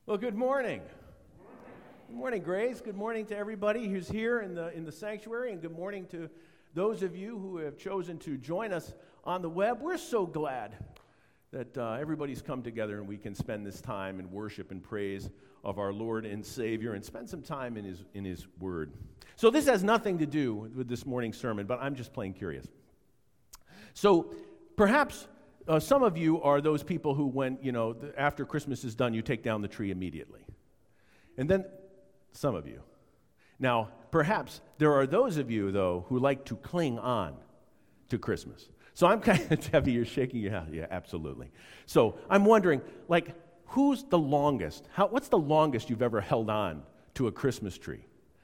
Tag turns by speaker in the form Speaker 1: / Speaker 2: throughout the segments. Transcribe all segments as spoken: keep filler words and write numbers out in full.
Speaker 1: Well, good morning. Good morning, Grace. Good morning to everybody who's here in the in the sanctuary, and good morning to those of you who have chosen to join us on the web. We're so glad that uh, everybody's come together and we can spend this time in worship and praise of our Lord and Savior and spend some time in His in His Word. So this has nothing to do with this morning's sermon, but I'm just plain curious. So perhaps Uh, some of you are those people who, when, you know, the, after Christmas is done, you take down the tree immediately. And then, some of you. Now, perhaps there are those of you, though, who like to cling on to Christmas. So I'm kind of, Debbie, you're shaking your head. Yeah, absolutely. So I'm wondering, like, who's the longest? How? What's the longest you've ever held on to a Christmas tree?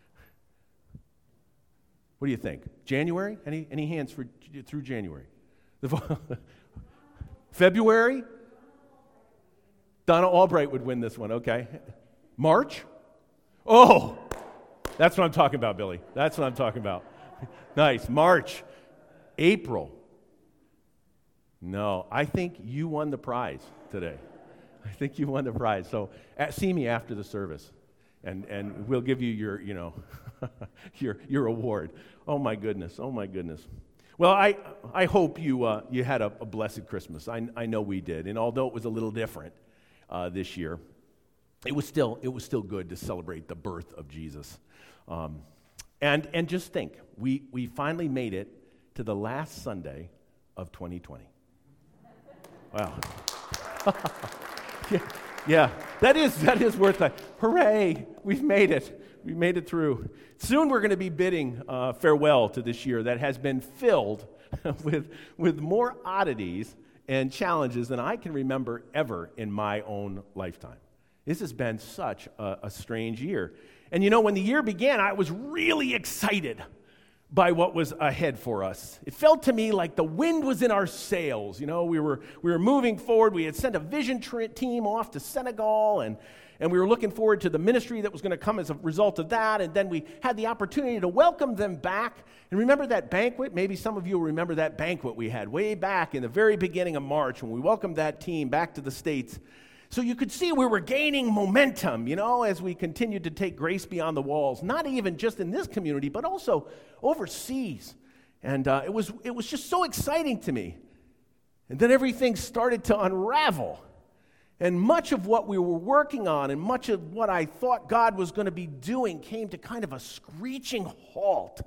Speaker 1: What do you think? January? Any any hands for through January? The February? Donna Albright would win this one, okay. March? Oh, that's what I'm talking about, Billy. That's what I'm talking about. Nice. March. April. No, I think you won the prize today. I think you won the prize. So uh, see me after the service, and, and we'll give you your, you know, your your award. Oh, my goodness. Oh, my goodness. Well, I I hope you uh, you had a, a blessed Christmas. I I know we did, and although it was a little different uh, this year, it was still it was still good to celebrate the birth of Jesus. Um, and and just think, we we finally made it to the last Sunday of twenty twenty. Wow. yeah, yeah, that is that is worth it. Hooray! We've made it. We made it through. Soon we're going to be bidding uh, farewell to this year that has been filled with, with more oddities and challenges than I can remember ever in my own lifetime. This has been such a, a strange year. And you know, when the year began, I was really excited by what was ahead for us. It felt to me like the wind was in our sails. You know, we were we were moving forward. We had sent a vision tra- team off to Senegal, and And we were looking forward to the ministry that was going to come as a result of that. And then we had the opportunity to welcome them back. And remember that banquet? Maybe some of you will remember that banquet we had way back in the very beginning of March when we welcomed that team back to the States. So you could see we were gaining momentum, you know, as we continued to take grace beyond the walls, not even just in this community, but also overseas. And uh, it was it was just so exciting to me. And then everything started to unravel. And much of what we were working on and much of what I thought God was going to be doing came to kind of a screeching halt.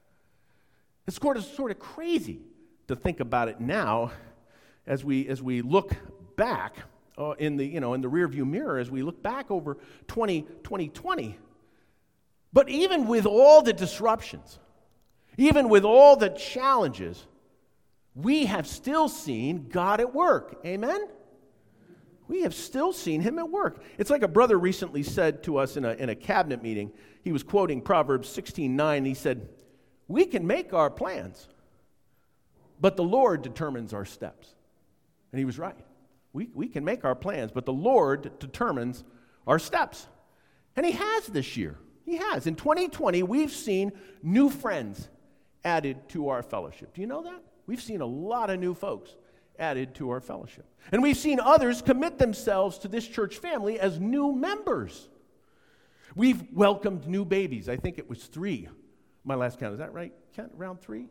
Speaker 1: It's sort of, sort of crazy to think about it now as we as we look back uh, in the you know in the rearview mirror as we look back over twenty twenty. But even with all the disruptions, even with all the challenges, we have still seen God at work. Amen? We have still seen Him at work. It's like a brother recently said to us in a, in a cabinet meeting. He was quoting Proverbs sixteen nine. He said, "We can make our plans, but the Lord determines our steps." And he was right. We, we can make our plans, but the Lord determines our steps. And He has this year. He has. In twenty twenty, we've seen new friends added to our fellowship. Do you know that? We've seen a lot of new folks added to our fellowship. And we've seen others commit themselves to this church family as new members. We've welcomed new babies. I think it was three. My last count, is that right? Count around three?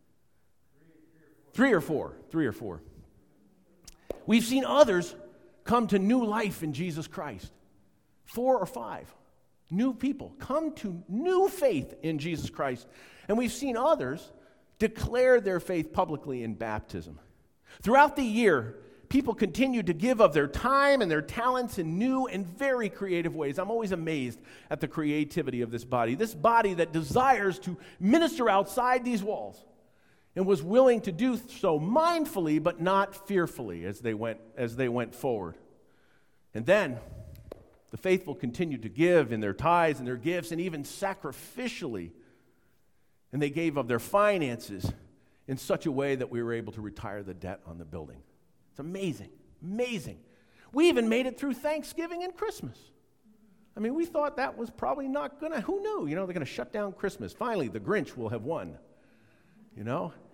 Speaker 1: Three or four. Three or four. We've seen others come to new life in Jesus Christ. Four or five new people come to new faith in Jesus Christ. And we've seen others declare their faith publicly in baptism. Throughout the year, people continue to give of their time and their talents in new and very creative ways. I'm always amazed at the creativity of this body. This body that desires to minister outside these walls and was willing to do so mindfully but not fearfully as they went as they went forward. And then the faithful continued to give in their tithes and their gifts and even sacrificially. And they gave of their finances in such a way that we were able to retire the debt on the building. It's amazing, amazing. We even made it through Thanksgiving and Christmas. I mean, we thought that was probably not going to, who knew? You know, they're going to shut down Christmas. Finally, the Grinch will have won, you know?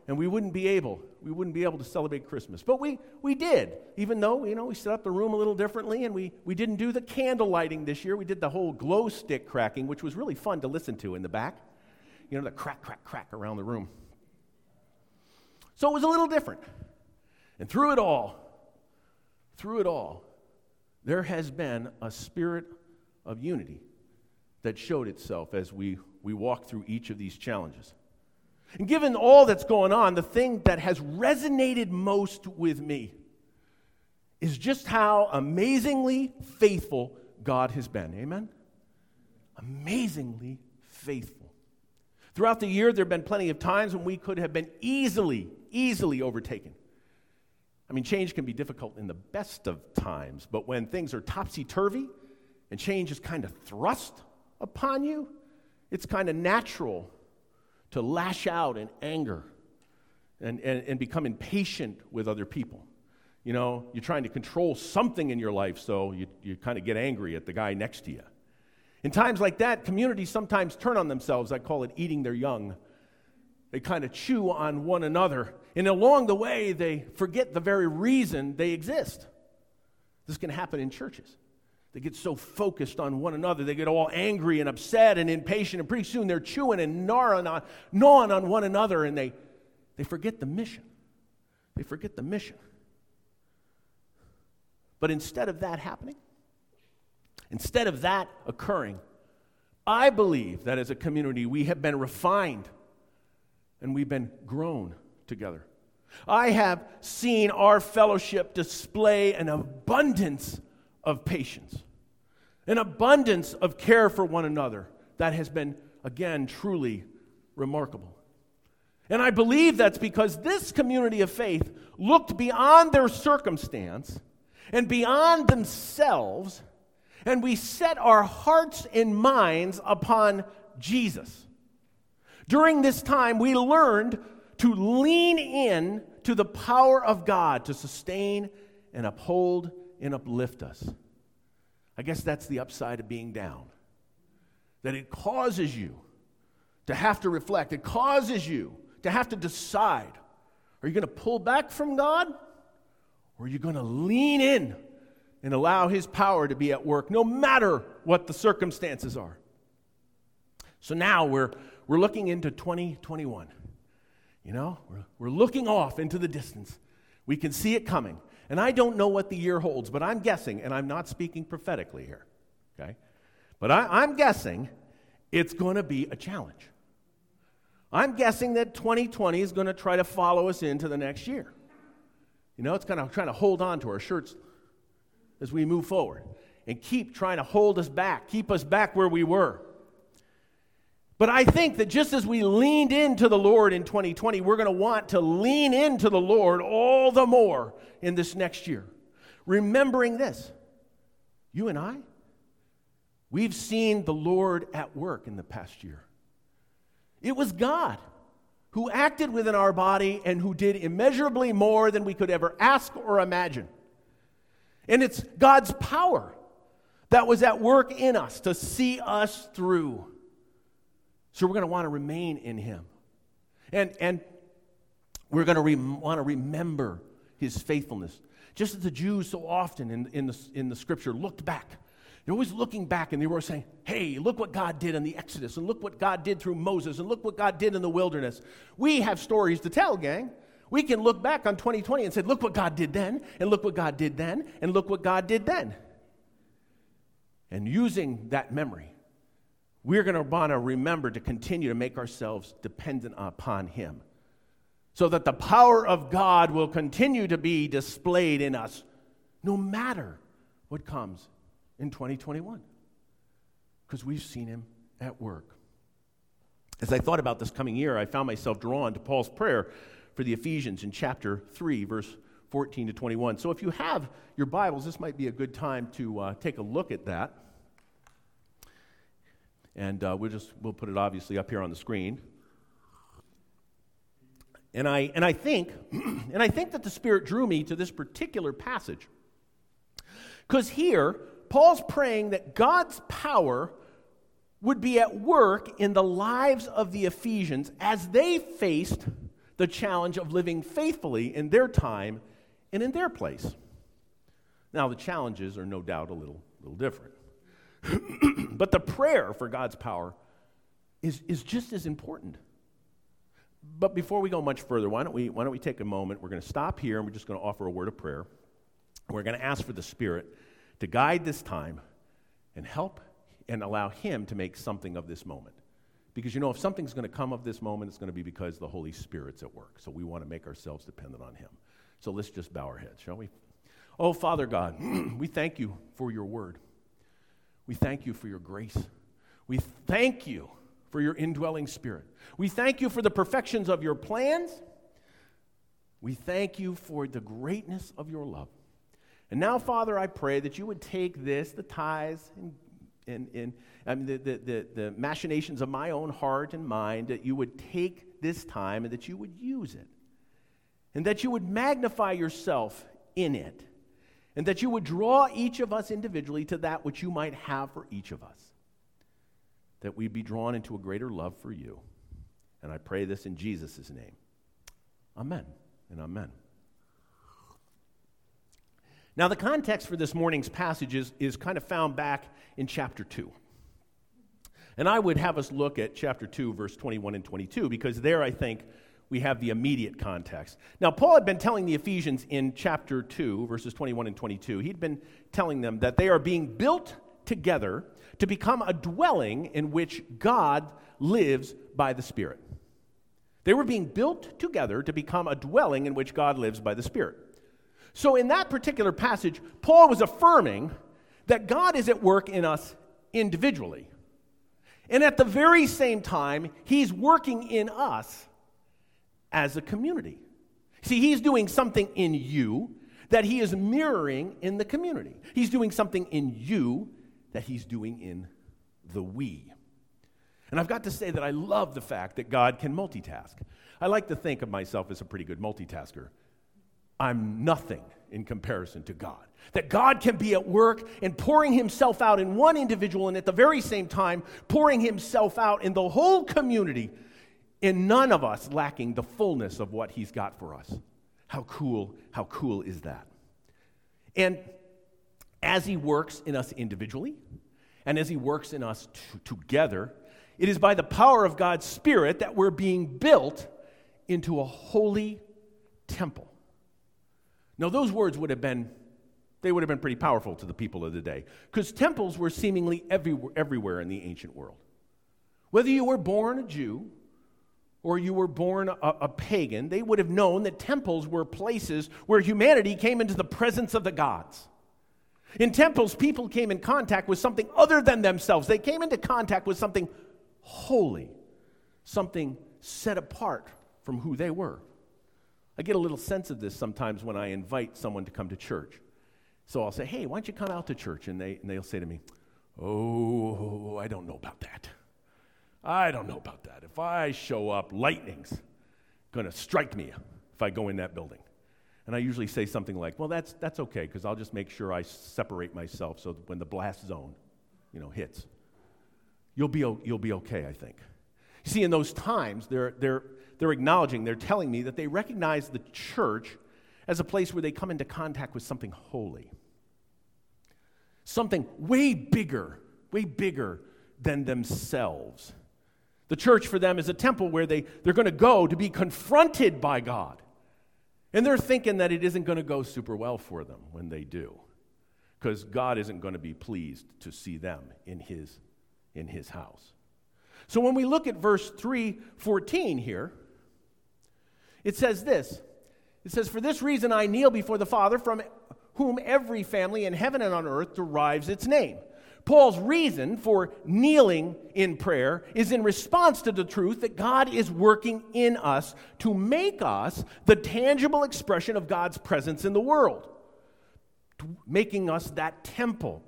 Speaker 1: and we wouldn't be able, we wouldn't be able to celebrate Christmas. But we we did, even though, you know, we set up the room a little differently, and we, we didn't do the candle lighting this year. We did the whole glow stick cracking, which was really fun to listen to in the back. You know, the crack, crack, crack around the room. So it was a little different. And through it all, through it all, there has been a spirit of unity that showed itself as we, we walk through each of these challenges. And given all that's going on, the thing that has resonated most with me is just how amazingly faithful God has been. Amen? Amazingly faithful. Throughout the year, there have been plenty of times when we could have been easily, easily overtaken. I mean, change can be difficult in the best of times, but when things are topsy-turvy and change is kind of thrust upon you, it's kind of natural to lash out in anger and, and, and become impatient with other people. You know, you're trying to control something in your life, so you, you kind of get angry at the guy next to you. In times like that, communities sometimes turn on themselves. I call it eating their young. They kind of chew on one another, and along the way, they forget the very reason they exist. This can happen in churches. They get so focused on one another, they get all angry and upset and impatient, and pretty soon they're chewing and gnawing on, gnawing on one another, and they, they forget the mission. They forget the mission. But instead of that happening, instead of that occurring, I believe that as a community we have been refined and we've been grown together. I have seen our fellowship display an abundance of patience, an abundance of care for one another that has been, again, truly remarkable. And I believe that's because this community of faith looked beyond their circumstance and beyond themselves, and we set our hearts and minds upon Jesus. During this time, we learned to lean in to the power of God to sustain and uphold and uplift us. I guess that's the upside of being down. That it causes you to have to reflect. It causes you to have to decide. Are you going to pull back from God? Or are you going to lean in and allow His power to be at work no matter what the circumstances are? So now we're we're looking into twenty twenty-one. You know, we're, we're looking off into the distance. We can see it coming. And I don't know what the year holds, but I'm guessing, and I'm not speaking prophetically here, okay? But I, I'm guessing it's going to be a challenge. I'm guessing that twenty twenty is going to try to follow us into the next year. You know, it's kind of trying to hold on to our shirts as we move forward and keep trying to hold us back, keep us back where we were. But I think that just as we leaned into the Lord in twenty twenty, we're going to want to lean into the Lord all the more in this next year. Remembering this, you and I, we've seen the Lord at work in the past year. It was God who acted within our body and who did immeasurably more than we could ever ask or imagine. And it's God's power that was at work in us to see us through. So we're going to want to remain in Him. And, and we're going to re- want to remember His faithfulness. Just as the Jews so often in, in, the, in the Scripture looked back. They're always looking back and they were saying, hey, look what God did in the Exodus, and look what God did through Moses, and look what God did in the wilderness. We have stories to tell, gang. We can look back on twenty twenty and say, look what God did then, and look what God did then, and look what God did then. And using that memory, we're going to want to remember to continue to make ourselves dependent upon Him so that the power of God will continue to be displayed in us no matter what comes in twenty twenty-one, because we've seen Him at work. As I thought about this coming year, I found myself drawn to Paul's prayer for the Ephesians in chapter three, verse fourteen to twenty-one. So if you have your Bibles, this might be a good time to uh, take a look at that. And uh, we'll just we'll put it obviously up here on the screen. And I and I think and I think that the Spirit drew me to this particular passage, because here Paul's praying that God's power would be at work in the lives of the Ephesians as they faced the challenge of living faithfully in their time and in their place. Now, the challenges are no doubt a little, little different. But the prayer for God's power is, is just as important. But before we go much further, why don't we, why don't we take a moment? We're going to stop here, and we're just going to offer a word of prayer. We're going to ask for the Spirit to guide this time and help and allow Him to make something of this moment. Because, you know, if something's going to come of this moment, it's going to be because the Holy Spirit's at work. So we want to make ourselves dependent on Him. So let's just bow our heads, shall we? Oh, Father God, we thank you for your word. We thank you for your grace. We thank you for your indwelling Spirit. We thank you for the perfections of your plans. We thank you for the greatness of your love. And now, Father, I pray that you would take this, the tithes and, and, and I mean, the, the, the, the machinations of my own heart and mind, that you would take this time and that you would use it. And that you would magnify yourself in it. And that you would draw each of us individually to that which you might have for each of us. That we be drawn into a greater love for you. And I pray this in Jesus' name. Amen and amen. Now, the context for this morning's passage is, is kind of found back in chapter two. And I would have us look at chapter two, verse twenty-one and twenty-two, because there I think we have the immediate context. Now, Paul had been telling the Ephesians in chapter two, verses twenty-one and twenty-two, he'd been telling them that they are being built together to become a dwelling in which God lives by the Spirit. They were being built together to become a dwelling in which God lives by the Spirit. So in that particular passage, Paul was affirming that God is at work in us individually. And at the very same time, he's working in us as a community. See, he's doing something in you that he is mirroring in the community. He's doing something in you that he's doing in the we. And I've got to say that I love the fact that God can multitask. I like to think of myself as a pretty good multitasker. I'm nothing in comparison to God. That God can be at work and pouring himself out in one individual and at the very same time pouring himself out in the whole community, and none of us lacking the fullness of what he's got for us. How cool, how cool is that? And as he works in us individually, and as he works in us t- together, it is by the power of God's Spirit that we're being built into a holy temple. Now, those words would have been, they would have been pretty powerful to the people of the day, because temples were seemingly everywhere, everywhere in the ancient world. Whether you were born a Jew or you were born a, a pagan, they would have known that temples were places where humanity came into the presence of the gods. In temples, people came in contact with something other than themselves. They came into contact with something holy, something set apart from who they were. I get a little sense of this sometimes when I invite someone to come to church. So I'll say, hey, why don't you come out to church? And, they, and they'll say to me, oh, I don't know about that. I don't know about that. If I show up, lightning's going to strike me if I go in that building. And I usually say something like, well, that's that's okay, because I'll just make sure I separate myself so that when the blast zone, you know, hits, you'll be you'll be okay, I think. You see, in those times, they're they're they're acknowledging, they're telling me that they recognize the church as a place where they come into contact with something holy, something way bigger, way bigger than themselves. The church for them is a temple where they, they're going to go to be confronted by God. And they're thinking that it isn't going to go super well for them when they do, because God isn't going to be pleased to see them in his, in his house. So when we look at verse three fourteen here, it says this. It says, for this reason I kneel before the Father, from whom every family in heaven and on earth derives its name. Paul's reason for kneeling in prayer is in response to the truth that God is working in us to make us the tangible expression of God's presence in the world, making us that temple.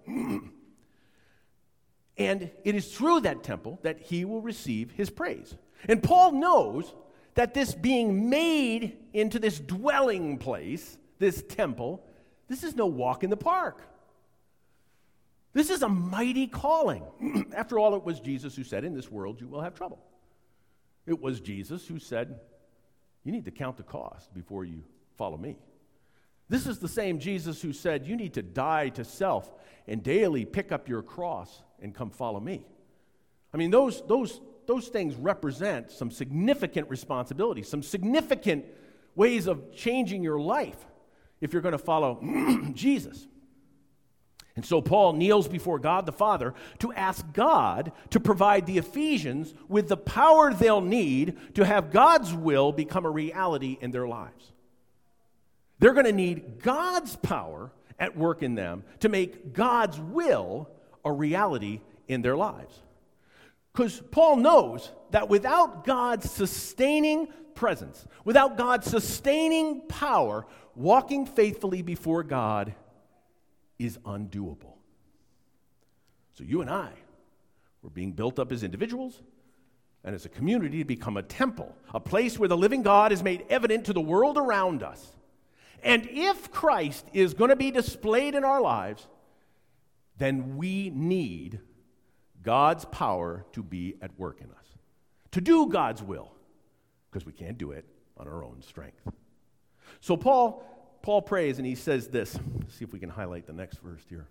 Speaker 1: And it is through that temple that he will receive his praise. And Paul knows that this being made into this dwelling place, this temple, this is no walk in the park. This is a mighty calling. After all, it was Jesus who said, in this world you will have trouble. It was Jesus who said, you need to count the cost before you follow me. This is the same Jesus who said, you need to die to self and daily pick up your cross and come follow me. I mean, those, those, those things represent some significant responsibilities, some significant ways of changing your life if you're going to follow Jesus. And so Paul kneels before God the Father to ask God to provide the Ephesians with the power they'll need to have God's will become a reality in their lives. They're going to need God's power at work in them to make God's will a reality in their lives. Because Paul knows that without God's sustaining presence, without God's sustaining power, walking faithfully before God is undoable. So you and I, we're being built up as individuals and as a community to become a temple, a place where the living God is made evident to the world around us. And if Christ is going to be displayed in our lives, then we need God's power to be at work in us, to do God's will, because we can't do it on our own strength. So Paul, Paul prays and he says this. Let's see if we can highlight the next verse here.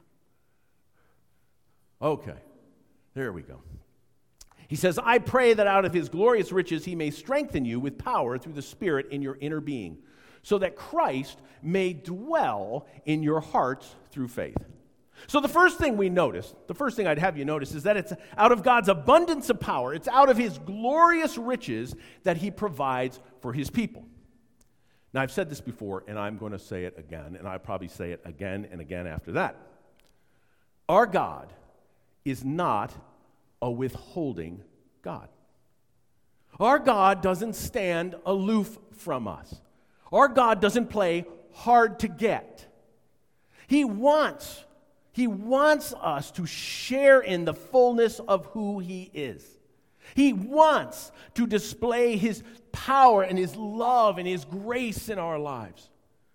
Speaker 1: Okay, there we go. He says, I pray that out of his glorious riches he may strengthen you with power through the Spirit in your inner being, so that Christ may dwell in your hearts through faith. So the first thing we notice, the first thing I'd have you notice is that it's out of God's abundance of power, it's out of his glorious riches that he provides for his people. Now, I've said this before, and I'm going to say it again, and I'll probably say it again and again after that. Our God is not a withholding God. Our God doesn't stand aloof from us. Our God doesn't play hard to get. He wants, he wants us to share in the fullness of who he is. He wants to display his power and his love and his grace in our lives.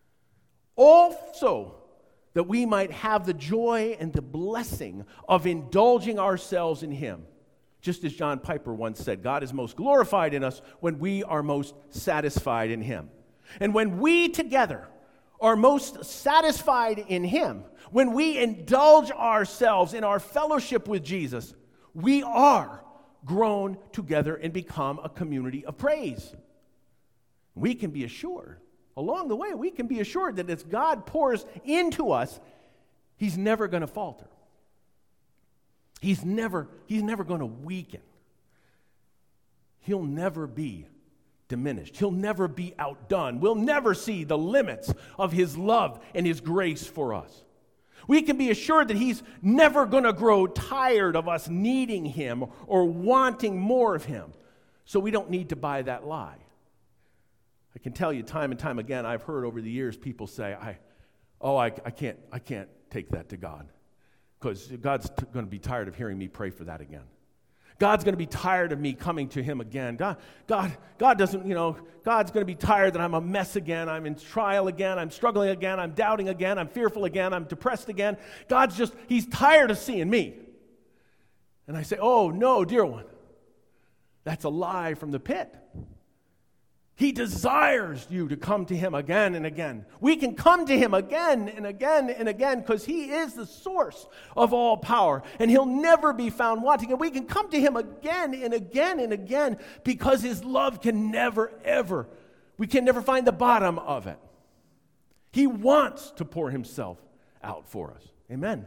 Speaker 1: Also, that we might have the joy and the blessing of indulging ourselves in him. Just as John Piper once said, God is most glorified in us when we are most satisfied in him. And when we together are most satisfied in him, when we indulge ourselves in our fellowship with Jesus, we are grown together and become a community of praise. We can be assured, along the way, we can be assured that as God pours into us, he's never going to falter. He's never, he's never going to weaken. He'll never be diminished. He'll never be outdone. We'll never see the limits of his love and his grace for us. We can be assured that he's never going to grow tired of us needing him or wanting more of him. So we don't need to buy that lie. I can tell you time and time again, I've heard over the years people say, I, oh, I, I can't, I can't take that to God because God's t- going to be tired of hearing me pray for that again. God's going to be tired of me coming to him again. God, God, God doesn't, you know, God's going to be tired that I'm a mess again. I'm in trial again. I'm struggling again. I'm doubting again. I'm fearful again. I'm depressed again. God's just, he's tired of seeing me. And I say, oh, no, dear one. That's a lie from the pit. He desires you to come to him again and again. We can come to him again and again and again because he is the source of all power, and he'll never be found wanting. And we can come to him again and again and again because his love can never, ever, we can never find the bottom of it. He wants to pour himself out for us. Amen.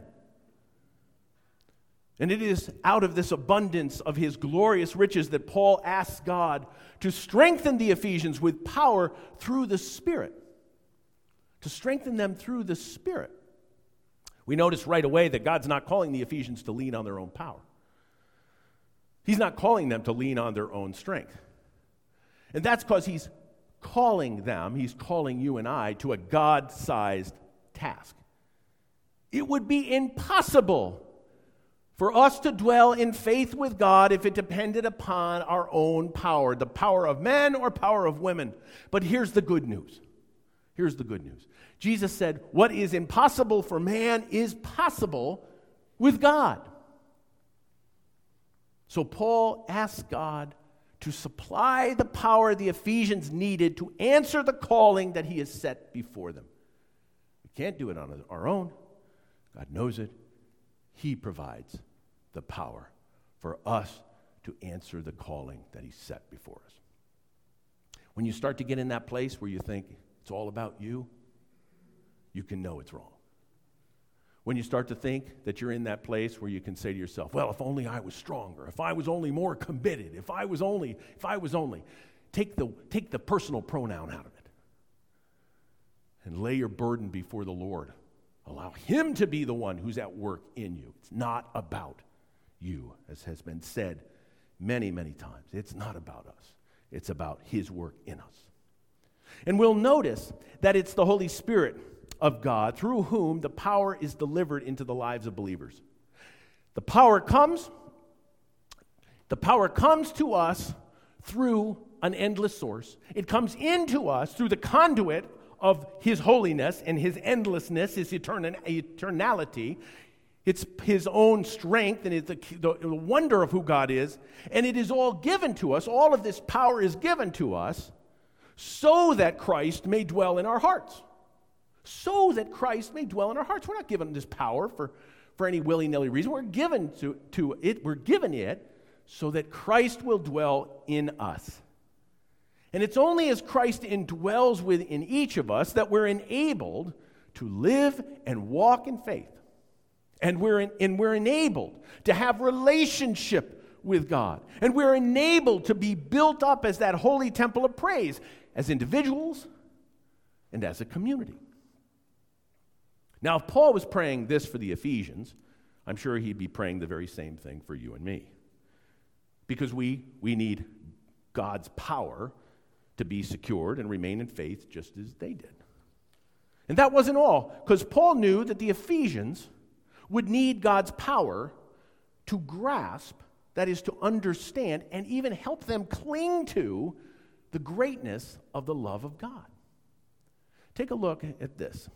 Speaker 1: And it is out of this abundance of his glorious riches that Paul asks God to strengthen the Ephesians with power through the Spirit. To strengthen them through the Spirit. We notice right away that God's not calling the Ephesians to lean on their own power. He's not calling them to lean on their own strength. And that's because he's calling them, he's calling you and I to a God-sized task. It would be impossible for us to dwell in faith with God if it depended upon our own power, the power of men or power of women. But here's the good news. Here's the good news. Jesus said, what is impossible for man is possible with God. So Paul asks God to supply the power the Ephesians needed to answer the calling that he has set before them. We can't do it on our own. God knows it. He provides the power for us to answer the calling that he set before us. When you start to get in that place where you think it's all about you, you can know it's wrong. When you start to think that you're in that place where you can say to yourself, well, if only I was stronger, if I was only more committed, if I was only, if I was only, take the, take the personal pronoun out of it and lay your burden before the Lord. Allow him to be the one who's at work in you. It's not about you, as has been said many, many times. It's not about us. It's about his work in us. And we'll notice that it's the Holy Spirit of God through whom the power is delivered into the lives of believers. The power comes, the power comes to us through an endless source. It comes into us through the conduit of his holiness and his endlessness, his etern- eternality. It's his own strength and it's the, the wonder of who God is. And it is all given to us. All of this power is given to us so that Christ may dwell in our hearts. So that Christ may dwell in our hearts. We're not given this power for, for any willy-nilly reason. We're given to, to it. We're given it so that Christ will dwell in us. And it's only as Christ indwells within each of us that we're enabled to live and walk in faith. And we're, in, and we're enabled to have relationship with God. And we're enabled to be built up as that holy temple of praise, as individuals and as a community. Now, if Paul was praying this for the Ephesians, I'm sure he'd be praying the very same thing for you and me. Because we, we need God's power to be secured and remain in faith just as they did. And that wasn't all, because Paul knew that the Ephesians would need God's power to grasp, that is, to understand, and even help them cling to the greatness of the love of God. Take a look at this.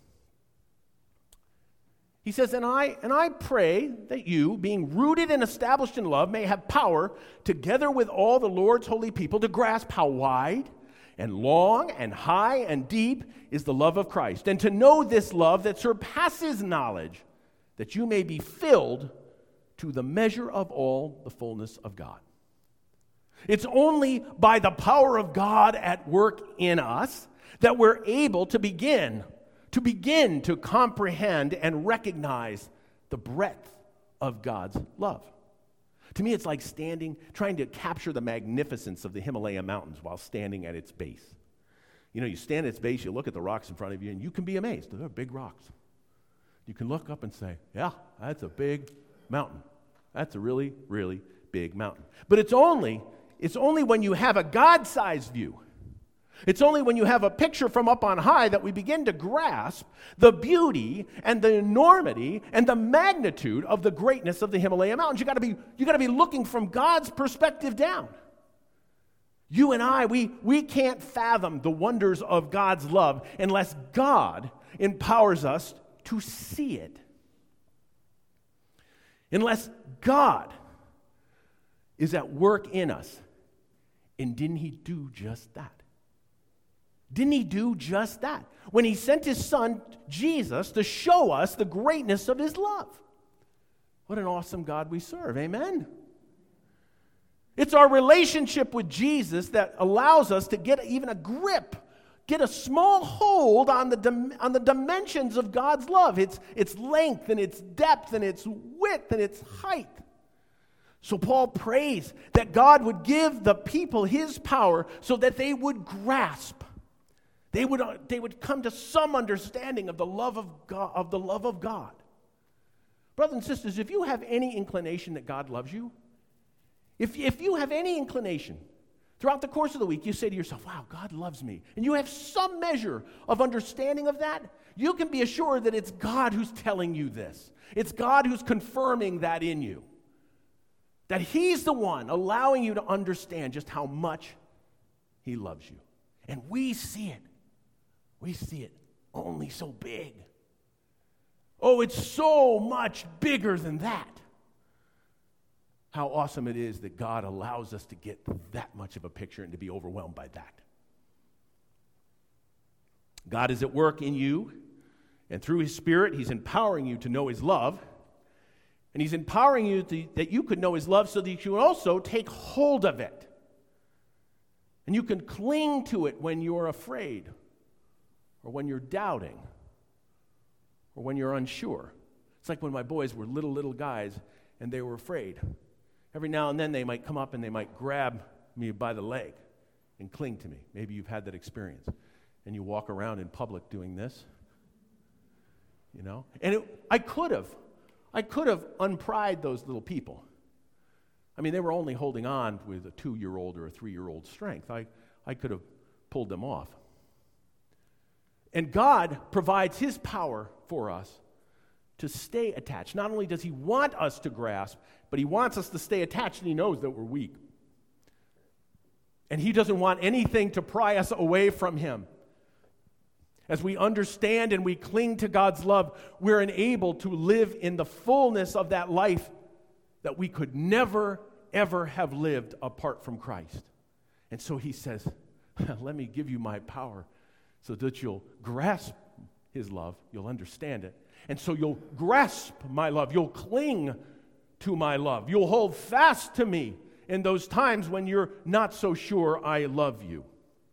Speaker 1: He says, and I, and I pray that you, being rooted and established in love, may have power, together with all the Lord's holy people, to grasp how wide and long and high and deep is the love of Christ, and to know this love that surpasses knowledge, that you may be filled to the measure of all the fullness of God. It's only by the power of God at work in us that we're able to begin to begin to comprehend and recognize the breadth of God's love. To me, it's like standing, trying to capture the magnificence of the Himalaya mountains while standing at its base. You know, you stand at its base, you look at the rocks in front of you, and you can be amazed. They're big rocks. You can look up and say, yeah, that's a big mountain. That's a really, really big mountain. But it's only, it's only when you have a God-sized view, it's only when you have a picture from up on high that we begin to grasp the beauty and the enormity and the magnitude of the greatness of the Himalaya Mountains. You got to be you got to be looking from God's perspective down. You and I, we we can't fathom the wonders of God's love unless God empowers us to see it. Unless God is at work in us. And didn't he do just that? Didn't he do just that? When he sent his son, Jesus, to show us the greatness of his love. What an awesome God we serve. Amen? It's our relationship with Jesus that allows us to get even a grip, get a small hold on the, dim- on the dimensions of God's love, its, its length and its depth and its width and its height. So Paul prays that God would give the people his power so that they would grasp. They would, uh, they would come to some understanding of the love of God, of the love of God. Brothers and sisters, if you have any inclination that God loves you, if, if you have any inclination throughout the course of the week, you say to yourself, wow, God loves me, and you have some measure of understanding of that, you can be assured that it's God who's telling you this. It's God who's confirming that in you. That he's the one allowing you to understand just how much he loves you. And we see it. We see it only so big. Oh, it's so much bigger than that. how awesome it is that God allows us to get that much of a picture and to be overwhelmed by that. God is at work in you, and through His Spirit, He's empowering you to know His love. And He's empowering you to, that you could know His love so that you can also take hold of it. And you can cling to it when you're afraid, or when you're doubting, or when you're unsure. It's like when my boys were little, little guys, and they were afraid. Every now and then they might come up and they might grab me by the leg and cling to me. Maybe you've had that experience. And you walk around in public doing this. You know? And it, I could have. I could have unpried those little people. I mean, they were only holding on with a two-year-old or a three-year-old strength. I, I could have pulled them off. And God provides His power for us to stay attached. Not only does He want us to grasp, but He wants us to stay attached, and He knows that we're weak. And He doesn't want anything to pry us away from Him. As we understand and we cling to God's love, we're enabled to live in the fullness of that life that we could never, ever have lived apart from Christ. And so He says, let me give you my power so that you'll grasp His love, you'll understand it, and so you'll grasp my love, you'll cling to my love, you'll hold fast to me in those times when you're not so sure I love you.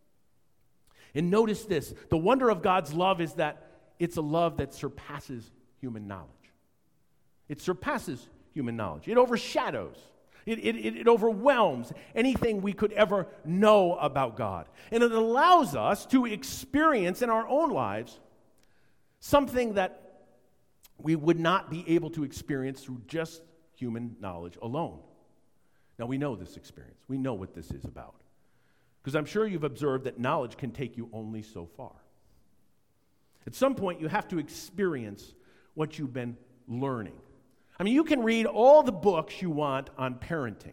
Speaker 1: And notice this, the wonder of God's love is that it's a love that surpasses human knowledge. It surpasses human knowledge. It overshadows, it, it, it overwhelms anything we could ever know about God. And it allows us to experience in our own lives something that we would not be able to experience through just human knowledge alone. Now, we know this experience. We know what this is about. Because I'm sure you've observed that knowledge can take you only so far. At some point, you have to experience what you've been learning. I mean, you can read all the books you want on parenting.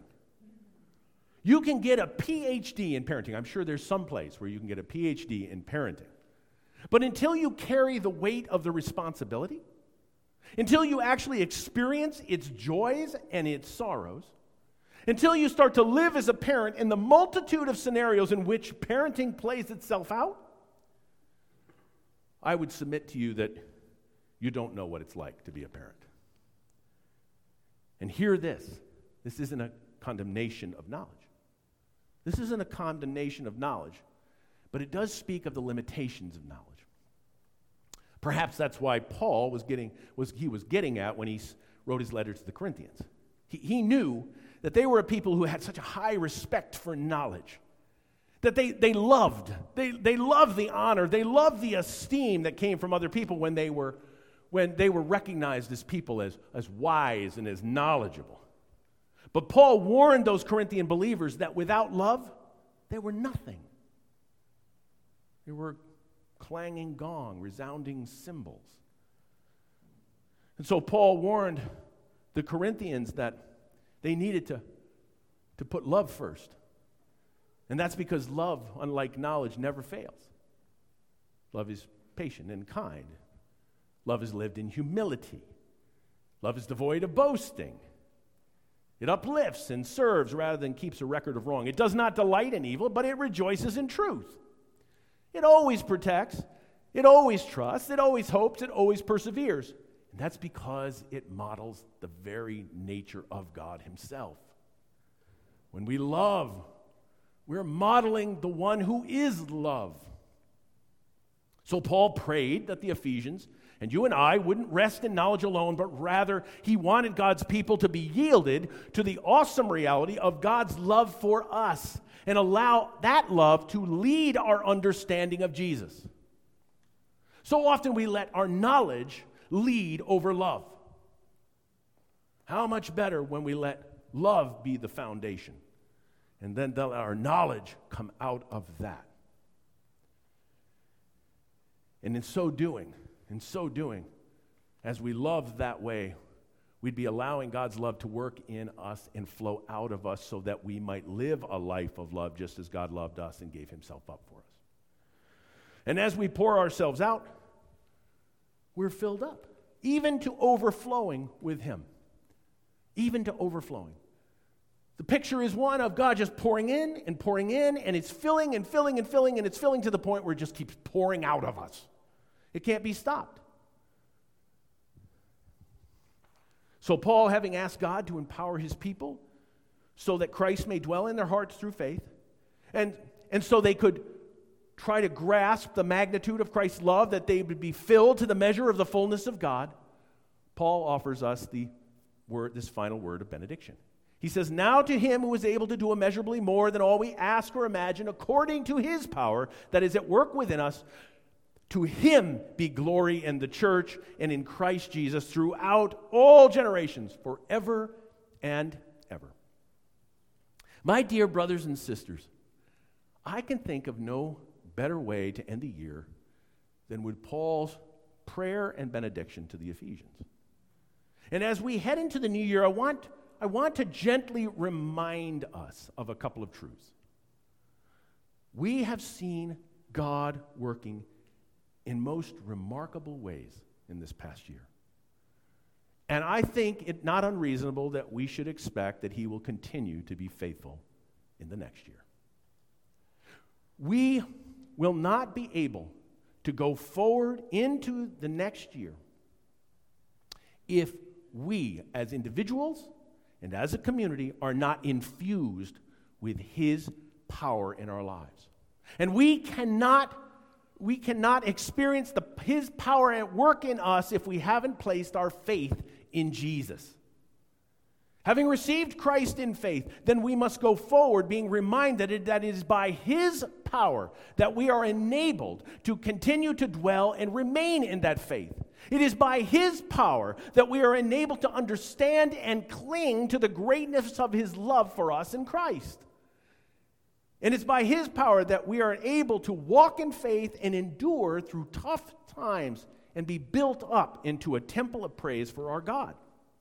Speaker 1: You can get a P H D in parenting. I'm sure there's some place where you can get a P H D in parenting. But until you carry the weight of the responsibility, until you actually experience its joys and its sorrows, until you start to live as a parent in the multitude of scenarios in which parenting plays itself out, I would submit to you that you don't know what it's like to be a parent. And hear this, this isn't a condemnation of knowledge. This isn't a condemnation of knowledge, but it does speak of the limitations of knowledge. Perhaps that's why Paul was getting was he was getting at when he wrote his letter to the Corinthians. He, he knew that they were a people who had such a high respect for knowledge, that they, they loved, they, they loved the honor, they loved the esteem that came from other people when they were when they were recognized as people as, as wise and as knowledgeable. But Paul warned those Corinthian believers that without love, they were nothing. They were clanging gong, resounding cymbals. And so Paul warned the Corinthians that they needed to, to put love first. And that's because love, unlike knowledge, never fails. Love is patient and kind. Love is lived in humility. Love is devoid of boasting. It uplifts and serves rather than keeps a record of wrong. It does not delight in evil, but it rejoices in truth. It always protects. It always trusts. It always hopes. It always perseveres. And that's because it models the very nature of God Himself. When we love, we're modeling the one who is love. So Paul prayed that the Ephesians and you and I wouldn't rest in knowledge alone, but rather he wanted God's people to be yielded to the awesome reality of God's love for us and allow that love to lead our understanding of Jesus. So often we let our knowledge lead over love. How much better when we let love be the foundation and then let our knowledge come out of that. And in so doing, in so doing, as we love that way, we'd be allowing God's love to work in us and flow out of us so that we might live a life of love just as God loved us and gave Himself up for us. And as we pour ourselves out, we're filled up, even to overflowing with Him. Even to overflowing. The picture is one of God just pouring in and pouring in, and it's filling and filling and filling, and it's filling to the point where it just keeps pouring out of us. It can't be stopped. So Paul, having asked God to empower his people so that Christ may dwell in their hearts through faith, and, and so they could try to grasp the magnitude of Christ's love, that they would be filled to the measure of the fullness of God, Paul offers us the word, this final word of benediction. He says, "Now to him who is able to do immeasurably more than all we ask or imagine, according to his power that is at work within us, to him be glory in the church and in Christ Jesus throughout all generations, forever and ever." My dear brothers and sisters, I can think of no better way to end the year than with Paul's prayer and benediction to the Ephesians. And as we head into the new year, I want, I want to gently remind us of a couple of truths. We have seen God working in most remarkable ways in this past year. And I think it not unreasonable that we should expect that he will continue to be faithful in the next year. We will not be able to go forward into the next year if we, as individuals and as a community, are not infused with his power in our lives. And we cannot, we cannot experience the, his power at work in us if we haven't placed our faith in Jesus. Having received Christ in faith, then we must go forward being reminded that it is by his power that we are enabled to continue to dwell and remain in that faith. It is by his power that we are enabled to understand and cling to the greatness of his love for us in Christ. And it's by his power that we are able to walk in faith and endure through tough times and be built up into a temple of praise for our God.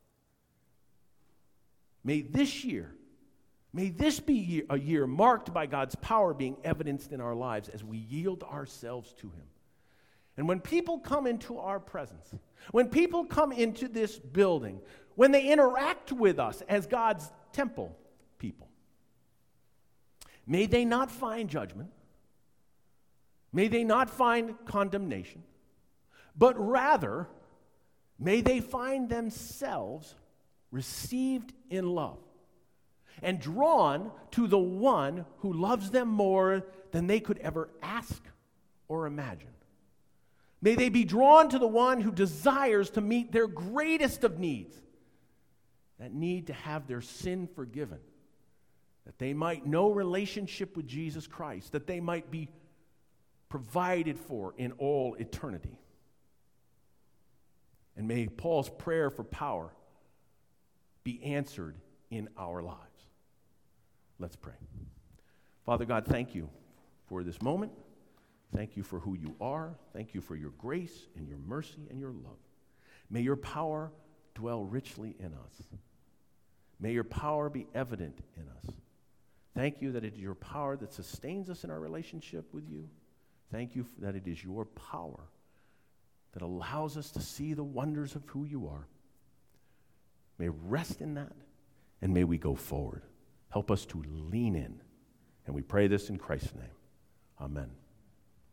Speaker 1: May this year, may this be a year marked by God's power being evidenced in our lives as we yield ourselves to him. And when people come into our presence, when people come into this building, when they interact with us as God's temple people, may they not find judgment, may they not find condemnation, but rather, may they find themselves received in love and drawn to the one who loves them more than they could ever ask or imagine. May they be drawn to the one who desires to meet their greatest of needs, that need to have their sin forgiven, that they might know relationship with Jesus Christ, that they might be provided for in all eternity. And may Paul's prayer for power be answered in our lives. Let's pray. Father God, thank you for this moment. Thank you for who you are. Thank you for your grace and your mercy and your love. May your power dwell richly in us. May your power be evident in us. Thank you that it is your power that sustains us in our relationship with you. Thank you that it is your power that allows us to see the wonders of who you are. May rest in that, and may we go forward. Help us to lean in. And we pray this in Christ's name. Amen.